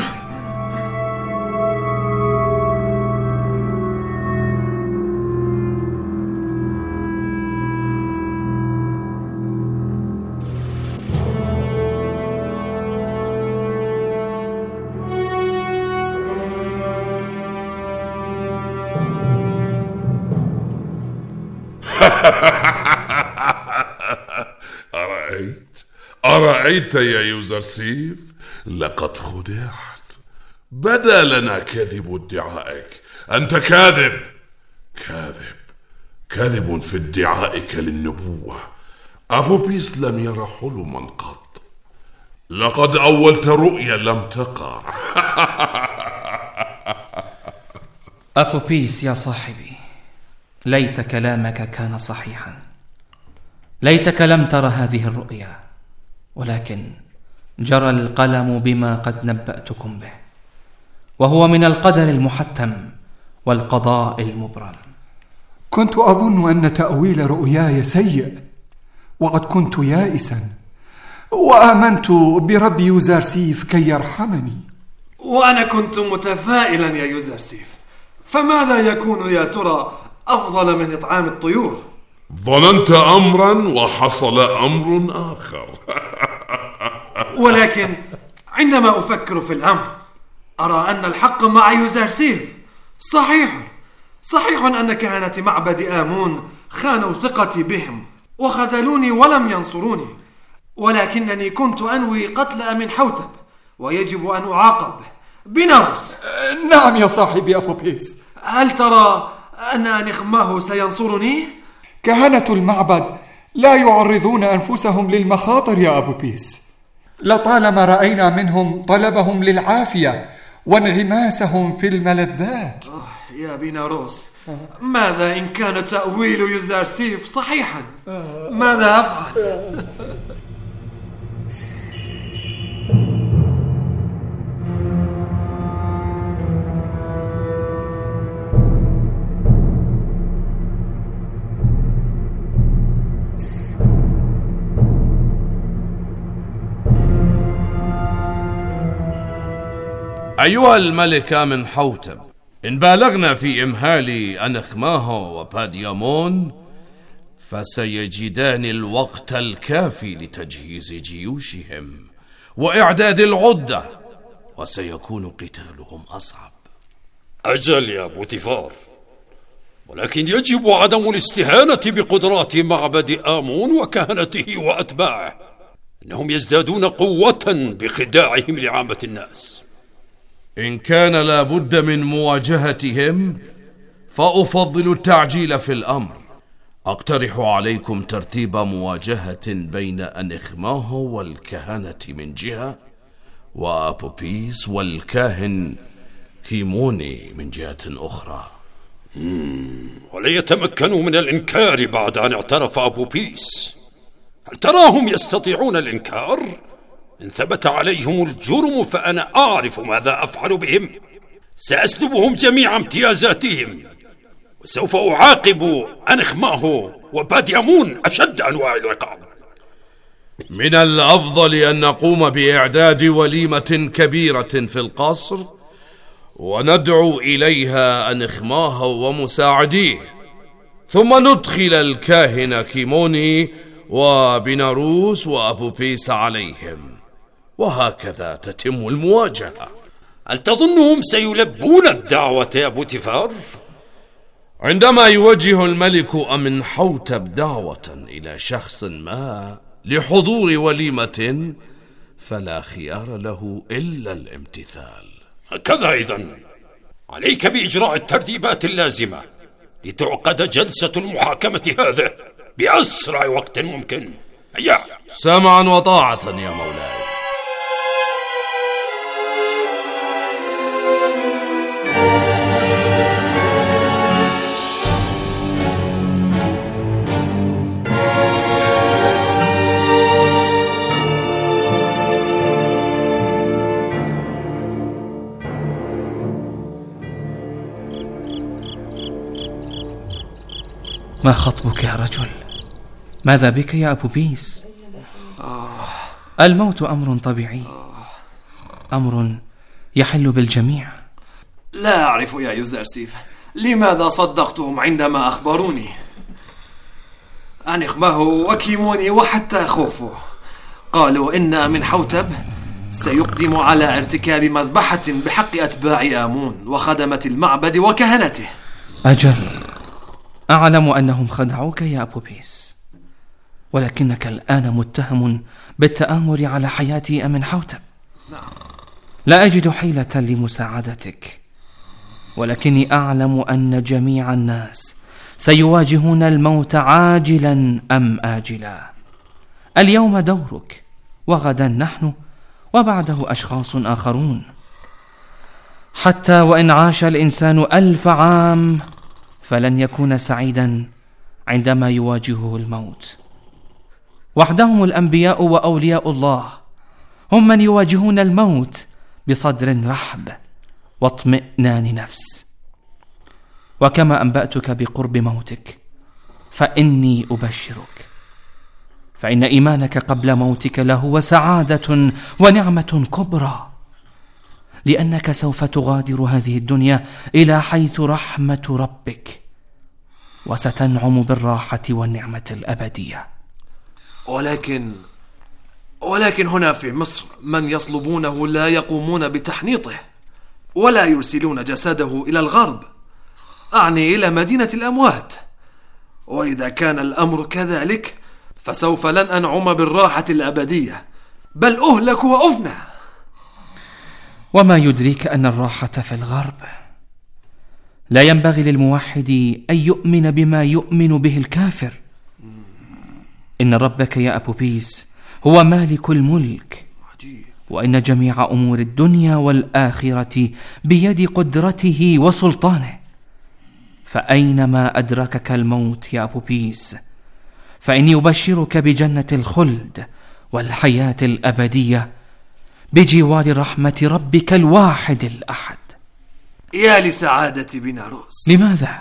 أرأيت يا يوزرسيف؟ لقد خدعت. بدا لنا كذب ادعائك. أنت كاذب، كاذب في ادعائك للنبوة. أبوبيس لم يرى حلما قط. لقد أولت رؤيا لم تقع. أبوبيس يا صاحبي، ليت كلامك كان صحيحا، ليتك لم تر هذه الرؤيا، ولكن جرى القلم بما قد نبأتكم به، وهو من القدر المحتم والقضاء المبرم. كنت أظن أن تأويل رؤياي سيء، وقد كنت يائسا، وآمنت برب يوزارسيف كي يرحمني. وأنا كنت متفائلا يا يوزارسيف، فماذا يكون يا ترى أفضل من إطعام الطيور؟ ظننت أمرا وحصل أمر آخر. ولكن عندما أفكر في الأمر أرى أن الحق مع يوزارسيف. صحيح أن كهنة معبد آمون خانوا ثقتي بهم وخذلوني ولم ينصروني، ولكنني كنت أنوي قتل أمنحوتب، ويجب أن أعاقب. بيناروس. نعم يا صاحبي أبوبيس. هل ترى أن أنخماه سينصرني؟ كهنة المعبد لا يعرضون أنفسهم للمخاطر يا أبوبيس، لطالما رأينا منهم طلبهم للعافية وانغماسهم في الملذات. يا بيناروس، ماذا إن كان تأويل يوزارسيف صحيحا؟ ماذا أفعل؟ أيها الملك آمنحوتب، إن بالغنا في إمهال أنخماهو وباديامون فسيجدان الوقت الكافي لتجهيز جيوشهم وإعداد العدة، وسيكون قتالهم أصعب. أجل يا بوتيفار، ولكن يجب عدم الاستهانة بقدرات معبد آمون وكهنته وأتباعه، إنهم يزدادون قوة بخداعهم لعامة الناس. إن كان لابد من مواجهتهم فأفضل التعجيل في الأمر. أقترح عليكم ترتيب مواجهة بين أنخماه والكهنة من جهة، وأبوبيس والكاهن كيموني من جهة أخرى. ولن يتمكنوا من الإنكار بعد أن اعترف أبوبيس. هل تراهم يستطيعون الإنكار؟ إن ثبت عليهم الجرم فأنا أعرف ماذا أفعل بهم. سأسلبهم جميع امتيازاتهم، وسوف أعاقب أنخماه وباديامون أشد أنواع العقاب. من الأفضل أن نقوم بإعداد وليمة كبيرة في القصر، وندعو إليها أنخماه ومساعديه، ثم ندخل الكاهن كيموني وبيناروس وأبوبيس عليهم، وهكذا تتم المواجهة. هل تظنهم سيلبون الدعوة يا بوتيفار؟ عندما يوجه الملك أمنحوتب دعوة إلى شخص ما لحضور وليمة فلا خيار له إلا الامتثال. هكذا إذن عليك بإجراء الترتيبات اللازمة لتعقد جلسة المحاكمة هذه بأسرع وقت ممكن. هيا. سمعا وطاعة يا مولاي. ما خطبك يا رجل؟ ماذا بك يا أبوبيس؟ الموت أمر طبيعي، أمر يحل بالجميع. لا أعرف يا يوزارسيف لماذا صدقتهم عندما أخبروني. أنخماه وكيموني وحتى خوفو قالوا إن أمنحوتب سيقدم على ارتكاب مذبحة بحق أتباع آمون وخدمة المعبد وكهنته. أجل، أعلم أنهم خدعوك يا أبوبيس، ولكنك الآن متهم بالتآمر على حياة أمنحوتب. لا أجد حيلة لمساعدتك، ولكني أعلم أن جميع الناس سيواجهون الموت عاجلا أم آجلا. اليوم دورك، وغدا نحن، وبعده أشخاص آخرون، حتى وإن عاش الإنسان 1000 عام فلن يكون سعيدا عندما يواجهه الموت. وحدهم الأنبياء وأولياء الله هم من يواجهون الموت بصدر رحب واطمئنان نفس. وكما أنبأتك بقرب موتك فإني أبشرك، فإن إيمانك قبل موتك لهو سعادة ونعمة كبرى، لأنك سوف تغادر هذه الدنيا إلى حيث رحمة ربك، وستنعم بالراحة والنعمة الأبدية. ولكن هنا في مصر من يصلبونه لا يقومون بتحنيطه ولا يرسلون جسده إلى الغرب، أعني إلى مدينة الأموات. وإذا كان الأمر كذلك فسوف لن أنعم بالراحة الأبدية، بل أهلك وأفنى. وما يدريك أن الراحة في الغرب؟ لا ينبغي للموحد أن يؤمن بما يؤمن به الكافر. إن ربك يا أبو بيس هو مالك الملك، وإن جميع أمور الدنيا والآخرة بيد قدرته وسلطانه. فأينما أدركك الموت يا أبو بيس فإني أبشرك بجنة الخلد والحياة الأبدية بجوار رحمة ربك الواحد الأحد. يا لسعادة بناروس. لماذا؟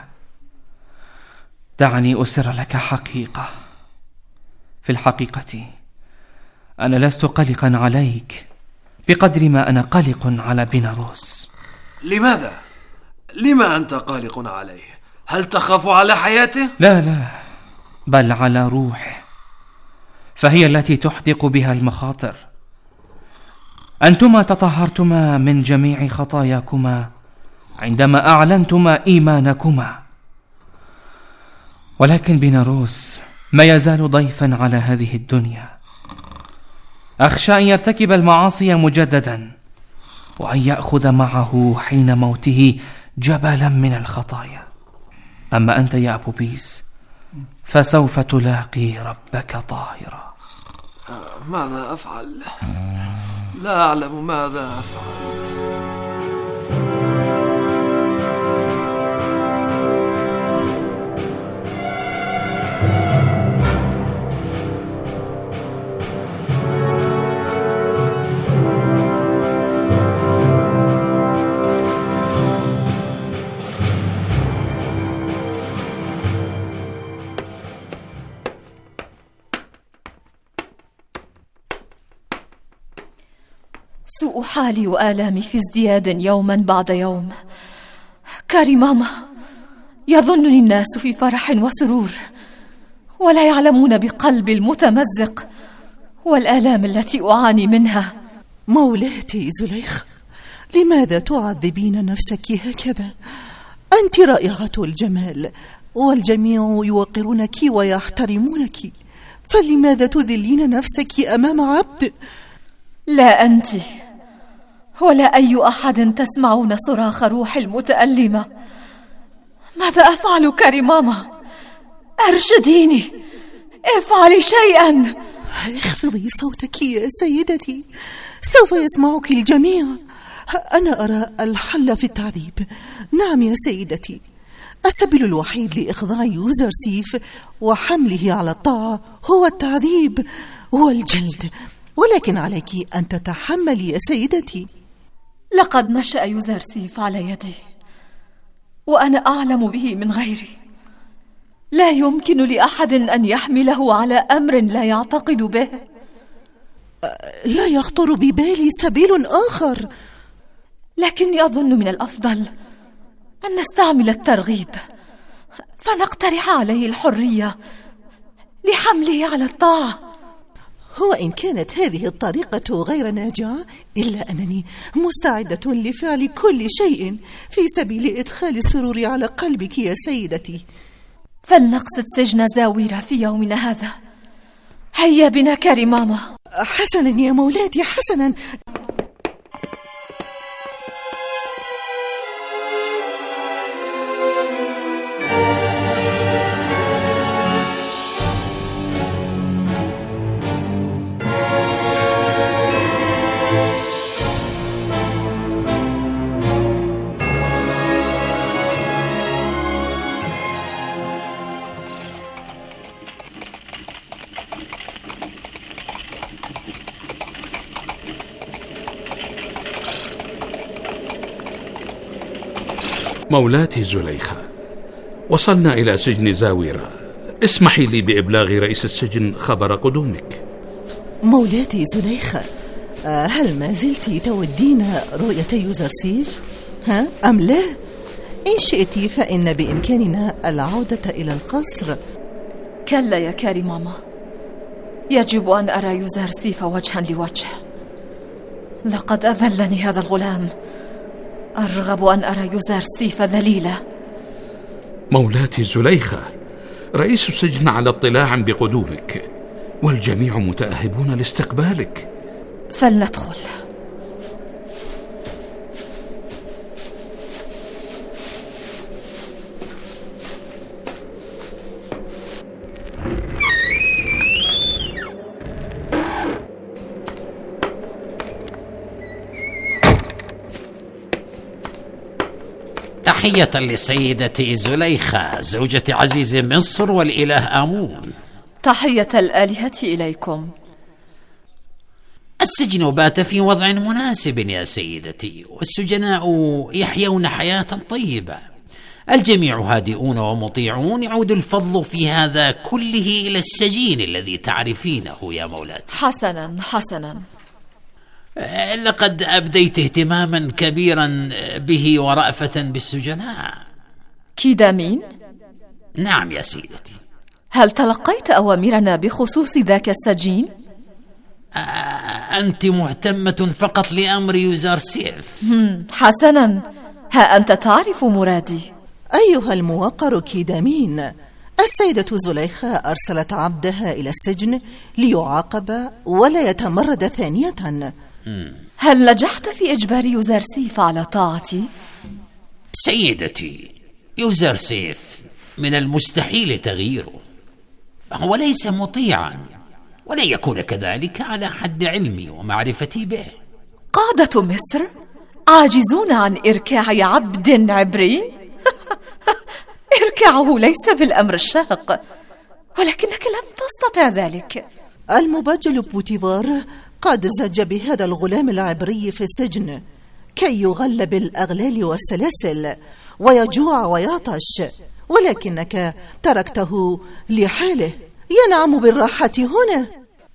دعني أسر لك حقيقة. في الحقيقة أنا لست قلقا عليك بقدر ما أنا قلق على بناروس. لماذا؟ لما أنت قلق عليه؟ هل تخاف على حياته؟ لا، بل على روحه، فهي التي تحدق بها المخاطر. أنتما تطهرتما من جميع خطاياكما عندما أعلنتما إيمانكما، ولكن بناروس ما يزال ضيفا على هذه الدنيا. أخشى أن يرتكب المعاصي مجددا، وأن يأخذ معه حين موته جبلا من الخطايا. أما أنت يا أبو بيس فسوف تلاقي ربك طاهرا. ماذا أفعل؟ لا أعلم ماذا أفعل. سوء حالي وآلامي في ازدياد يوما بعد يوم. كاريماما، يظنني الناس في فرح وسرور، ولا يعلمون بقلبي المتمزق والآلام التي أعاني منها. مولاتي زليخ، لماذا تعذبين نفسك هكذا؟ أنت رائعة الجمال، والجميع يوقرونك ويحترمونك، فلماذا تذلين نفسك أمام عبد؟ لا أنت ولا أي أحد تسمعون صراخ روحي المتألمة. ماذا أفعل كاريماما؟ أرشديني، افعلي شيئا. اخفضي صوتك يا سيدتي، سوف يسمعك الجميع. أنا أرى الحل في التعذيب. نعم يا سيدتي، السبيل الوحيد لإخضاع يوزرسيف وحمله على الطاعة هو التعذيب والجلد، ولكن عليك أن تتحملي يا سيدتي. لقد نشأ يوزرسيف على يدي، وأنا أعلم به من غيري. لا يمكن لأحد أن يحمله على أمر لا يعتقد به. لا يخطر ببالي سبيل آخر، لكني أظن من الأفضل أن نستعمل الترغيب، فنقترح عليه الحرية لحمله على الطاعة. وإن كانت هذه الطريقة غير ناجعة، إلا أنني مستعدة لفعل كل شيء في سبيل إدخال السرور على قلبك يا سيدتي. فلنقصد سجن زاويرة في يومنا هذا. هيا بنا كاريماما. حسنا يا مولاتي، حسنا. مولاتي زليخة، وصلنا إلى سجن زاويرة. اسمحي لي بإبلاغ رئيس السجن خبر قدومك. مولاتي زليخة، هل ما زلت تودين رؤية يوزرسيف؟ أم لا؟ إن شئت فإن بإمكاننا العودة إلى القصر. كلا يا كاري ماما، يجب أن أرى يوزرسيف وجها لوجه. لقد أذلني هذا الغلام، أرغب أن أرى يوزرسيف ذليلا. مولاتي زليخة، رئيس السجن على اطلاع بقدومك، والجميع متأهبون لاستقبالك. فلندخل. تحية لسيدتي زليخة زوجة عزيز مصر والإله آمون. تحية الآلهة إليكم. السجن بات في وضع مناسب يا سيدتي، والسجناء يحيون حياة طيبة. الجميع هادئون ومطيعون. يعود الفضل في هذا كله إلى السجين الذي تعرفينه يا مولاتي. حسنا حسنا. لقد أبديت اهتماما كبيرا به ورأفة بالسجناء. كيدامين؟ نعم يا سيدتي. هل تلقيت أوامرنا بخصوص ذاك السجين؟ أنت مهتمة فقط لأمر يوزرسيف. حسنا، ها أنت تعرف مرادي. أيها الموقر كيدامين، السيدة زليخة أرسلت عبدها إلى السجن ليعاقب ولا يتمرد ثانية. هل نجحت في إجبار يوزرسيف على طاعتي؟ سيدتي، يوزرسيف من المستحيل تغييره، فهو ليس مطيعا، ولن يكون كذلك على حد علمي ومعرفتي به. قادة مصر عاجزون عن إركاع عبد عبري؟ إركاعه ليس بالأمر الشاق، ولكنك لم تستطع ذلك. المبجل بوتيفار قد زج بهذا الغلام العبري في السجن كي يغل بالأغلال والسلاسل ويجوع ويعطش، ولكنك تركته لحاله ينعم بالراحة هنا.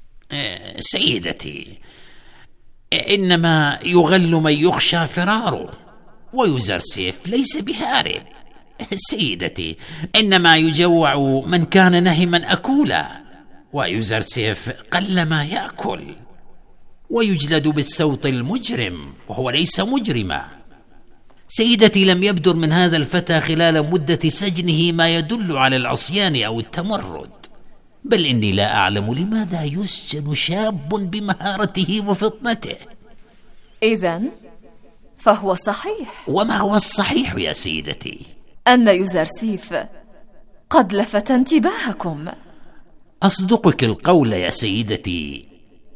سيدتي، إنما يغل من يخشى فراره، ويوزرسيف ليس بهارب. سيدتي، إنما يجوع من كان نهما أكولا، ويوزرسيف قلما يأكل، ويجلد بالصوت المجرم وهو ليس مجرما. سيدتي، لم يبدر من هذا الفتى خلال مدة سجنه ما يدل على العصيان أو التمرد، بل إني لا أعلم لماذا يسجن شاب بمهارته وفطنته. إذن فهو صحيح. وما هو الصحيح يا سيدتي؟ أن يوزرسيف قد لفت انتباهكم. أصدقك القول يا سيدتي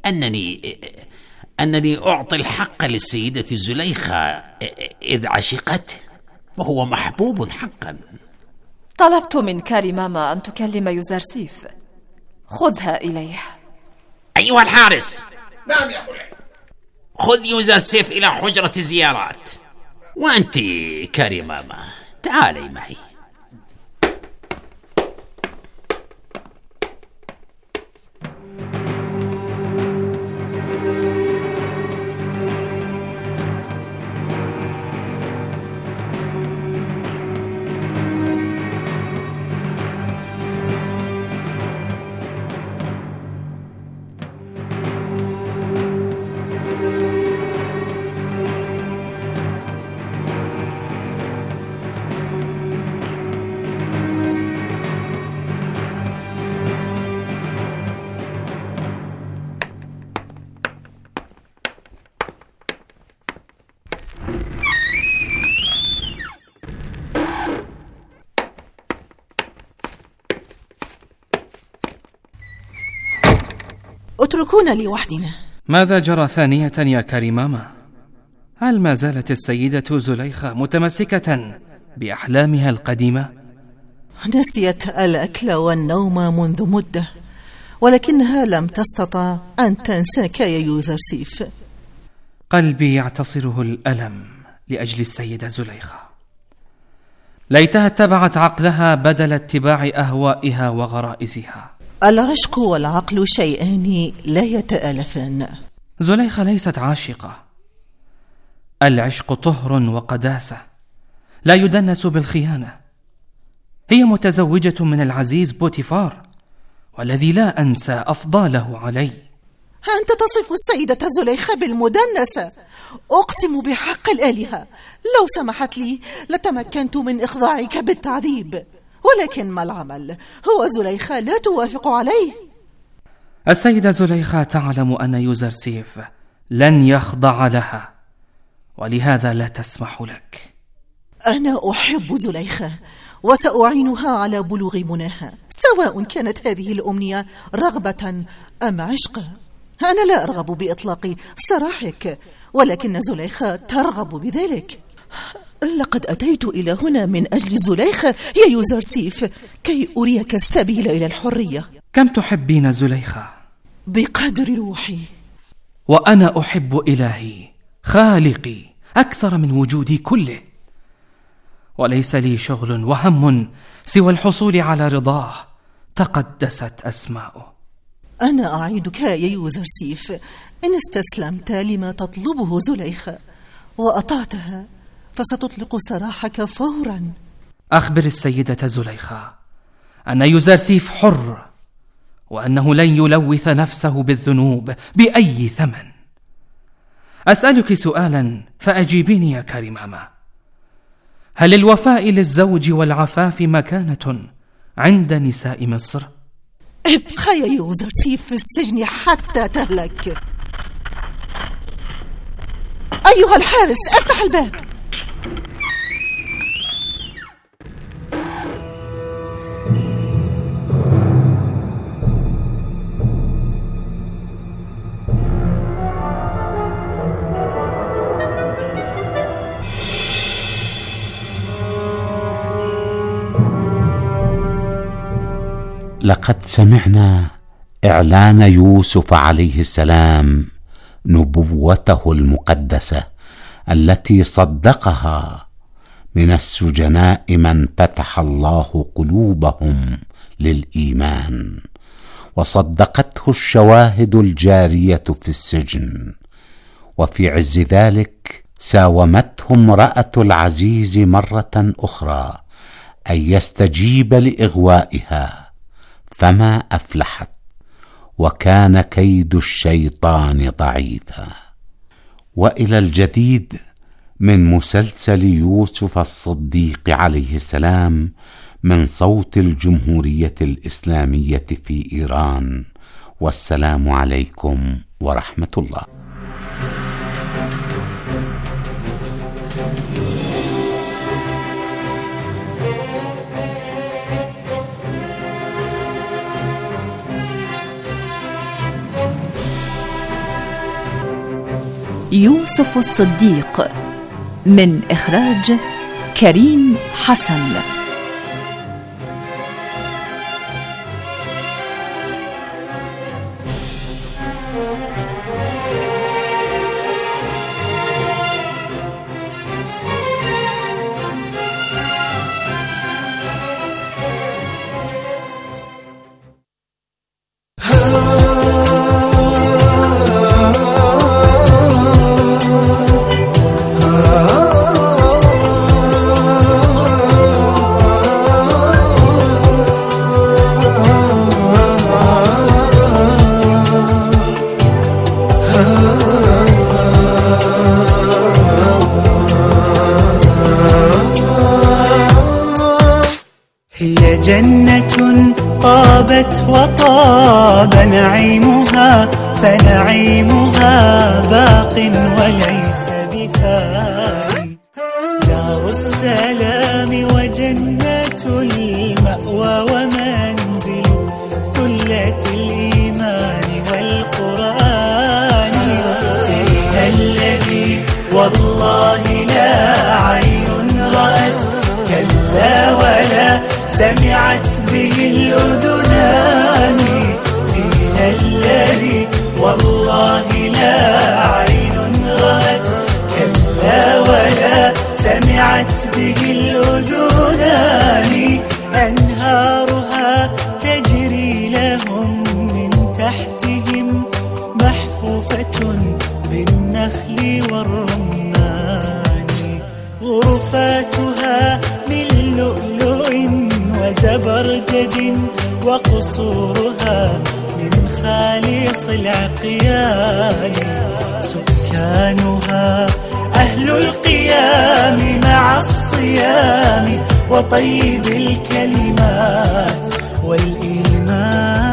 أنني أعطي الحق للسيدة زليخة إذ عشقته، وهو محبوب حقا. طلبت من كاري ماما أن تكلم يوزرسيف، خذها إليه. أيها الحارس. نعم يا مولاي. خذ يوزرسيف إلى حجرة زيارات، وأنت كاري ماما تعالي معي. اتركونا لوحدنا. ماذا جرى ثانية يا كريماما؟ هل ما زالت السيدة زليخة متمسكة بأحلامها القديمة؟ نسيت الأكل والنوم منذ مدة، ولكنها لم تستطع أن تنساك يا يوزرسيف. قلبي يعتصره الألم لأجل السيدة زليخة. ليتها اتبعت عقلها بدل اتباع أهوائها وغرائزها. العشق والعقل شيئان لا يتآلفان. زليخة ليست عاشقة، العشق طهر وقداسة لا يدنس بالخيانة. هي متزوجة من العزيز بوتيفار، والذي لا أنسى أفضاله علي. أنت تصف السيدة زليخة بالمدنسة؟ أقسم بحق الآلهة لو سمحت لي لتمكنت من إخضاعك بالتعذيب، ولكن ما العمل؟ هو زليخة لا توافق عليه. السيدة زليخة تعلم أن يوزرسيف لن يخضع لها، ولهذا لا تسمح لك. أنا أحب زليخة وسأعينها على بلوغ مناها، سواء كانت هذه الأمنية رغبة أم عشقا. أنا لا أرغب بإطلاق سراحك، ولكن زليخة ترغب بذلك. لقد أتيت إلى هنا من أجل زليخة يا يوزرسيف، كي أريك السبيل إلى الحرية. كم تحبين زليخة؟ بقدر روحي. وأنا أحب إلهي خالقي أكثر من وجودي كله، وليس لي شغل وهم سوى الحصول على رضاه تقدست أسماؤه. أنا أعيدك يا يوزرسيف، إن استسلمت لما تطلبه زليخة وأطعتها فستطلق سراحك فورا. أخبر السيدة زليخة أن يوزرسيف حر، وأنه لن يلوث نفسه بالذنوب بأي ثمن. أسألك سؤالا فأجيبيني يا كريماما، هل الوفاء للزوج والعفاف مكانة عند نساء مصر؟ ابقى يا يوزرسيف في السجن حتى تهلك. أيها الحارس افتح الباب. لقد سمعنا إعلان يوسف عليه السلام نبوته المقدسة التي صدقها من السجناء من فتح الله قلوبهم للإيمان، وصدقته الشواهد الجارية في السجن. وفي عز ذلك ساومته امرأة العزيز مرة أخرى أن يستجيب لإغوائها، فما أفلحت، وكان كيد الشيطان ضعيفا. وإلى الجديد من مسلسل يوسف الصديق عليه السلام من صوت الجمهورية الإسلامية في إيران، والسلام عليكم ورحمة الله. يوسف الصديق من إخراج كريم حسن. هي جنة طابت وطاب نعيمها، فنعيمها باق وليس بفاني. دار السلام وجنة المأوى ومنزل ثلة الإيمان والقرآن. فيها الذي والله لا عين رأت، كلا ولا سمعت به الأذنان. فيها الذي والله لا عين رأت، كلا ولا سمعت به الأذنان. والرمان، غرفاتها من لؤلؤ وزبرجد، وقصورها من خالص العقيان، سكانها أهل القيام مع الصيام وطيب الكلمات والإيمان.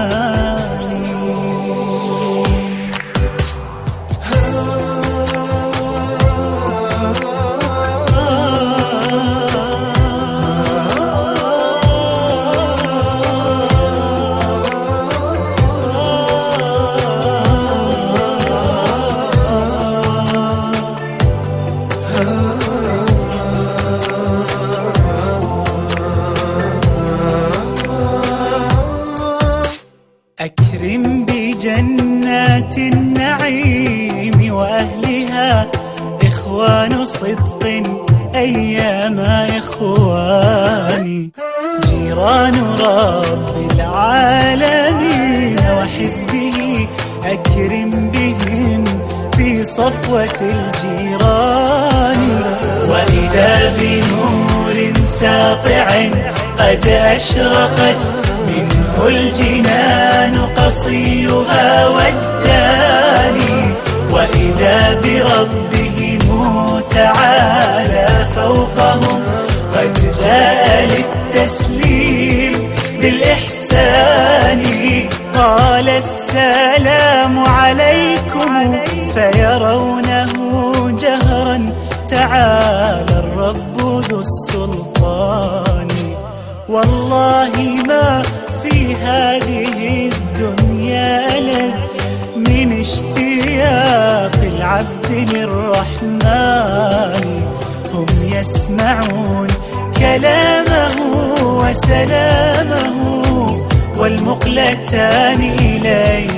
أكرم بجنات النعيم وأهلها، إخوان صدق أيام إخواني، جيران رب العالمين وحزبه، أكرم بهم في صفوة الجيران. وإذا بنور ساطع قد أشرقت منه الجنان قصيها والداني، وإذا بربهم تعالى فوقهم قد جاء للتسليم بالإحسان، قال السلام عليكم فيرونه جهرا، تعالى الرب ذو السلطان. والله ما في هذه الدنيا لذ من اشتياق العبد للرحمن، هم يسمعون كلامه وسلامه، والمقلتان إليه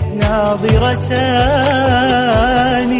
ناظرتان.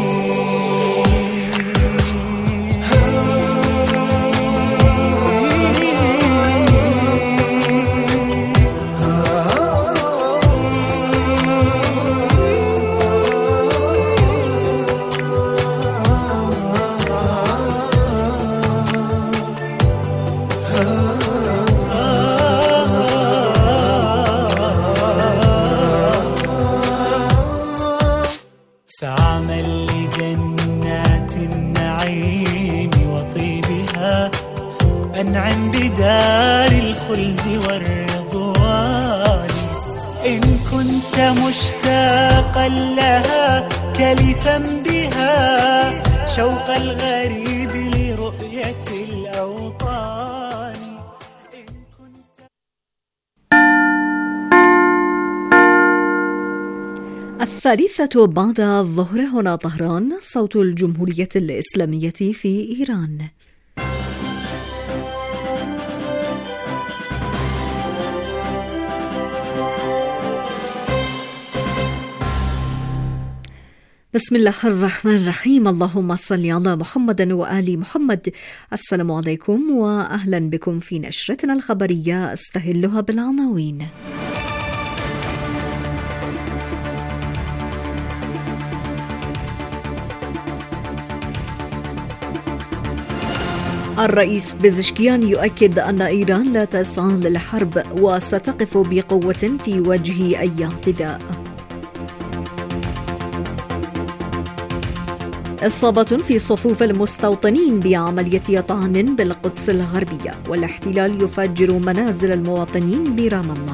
فاعمل لجنات النعيم وطيبها، أنعم بدار الخلد والرضوان، إن كنت مشتاقا لها كلفا بها، شوق الغريب لرؤية الأوطان. الثالثة بعد الظهر، هنا طهران، صوت الجمهورية الإسلامية في إيران. بسم الله الرحمن الرحيم، اللهم صل على محمد وآل محمد. السلام عليكم وأهلا بكم في نشرتنا الخبرية، استهلها بالعناوين. الرئيس بزشكيان يؤكد أن إيران لا تسعى للحرب وستقف بقوة في وجه أي اعتداء. إصابة في صفوف المستوطنين بعملية طعن بالقدس الغربية، والاحتلال يفجر منازل المواطنين برام الله.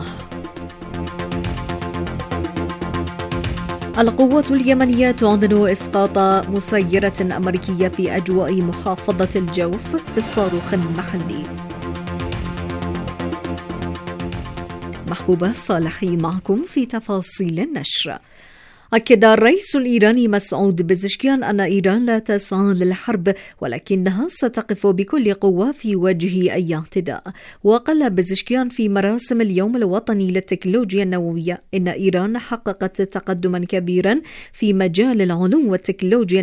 القوة اليمنية تعلن إسقاط مسيرة أمريكية في أجواء محافظة الجوف بصاروخ محلي. محبوبة صالحي معكم في تفاصيل النشر. أكد الرئيس الإيراني مسعود بزشكيان أن إيران لا تسعى للحرب، ولكنها ستقف بكل قوة في وجه أي اعتداء. وقال بزشكيان في مراسم اليوم الوطني للتكنولوجيا النووية إن إيران حققت تقدما كبيرا في مجال العلوم والتكنولوجيا